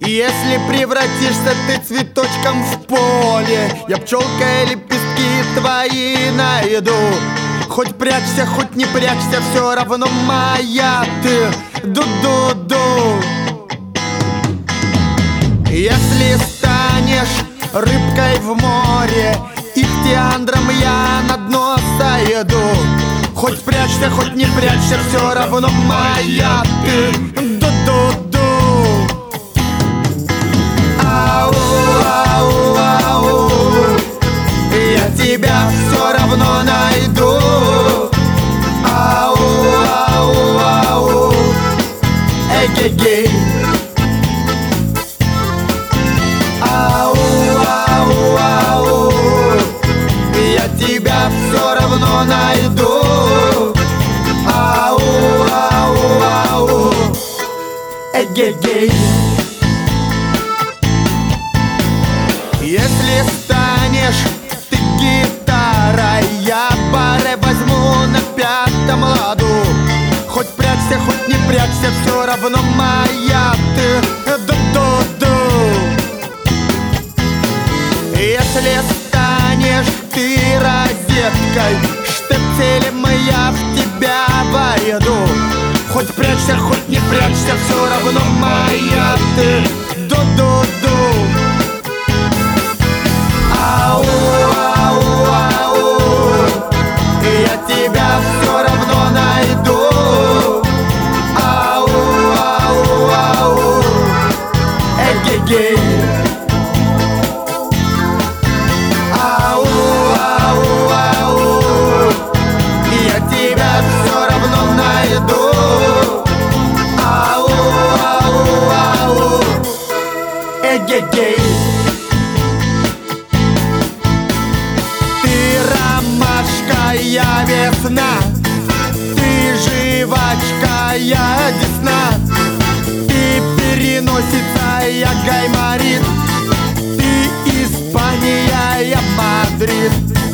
Если превратишься ты цветочком в поле, я пчелкой лепестки твои найду. Хоть прячься, хоть не прячься, все равно моя ты. Ду-ду-ду. Если станешь рыбкой в море, ихтиандром я на дно сойду. Хоть прячься, хоть не прячься, все равно моя ты. Ду-ду-ду. Ау, ау, ау, я тебя все равно найду. Ау, ау, ау, эгегей. Ау, ау, ау, я тебя все равно найду. Ау, ау, ау, эгегей. Если станешь ты гитарой, я баре возьму на пятом ладу. Хоть прячься, хоть не прячься, все равно моя ты. Ду-ду-ду. Если станешь ты розеткой, штепселем я в тебя войду. Хоть прячься, хоть не прячься, все равно моя ты. Ду-ду-ду. Ау, ау, ау, я тебя все равно найду. Ау, ау, ау, эгегей. Ау, ау, ау, я тебя все равно найду. Ау, ау, ау, эгегей. Я весна, ты жвачка, я десна, ты переносица, я гайморит, ты Испания, я Мадрид.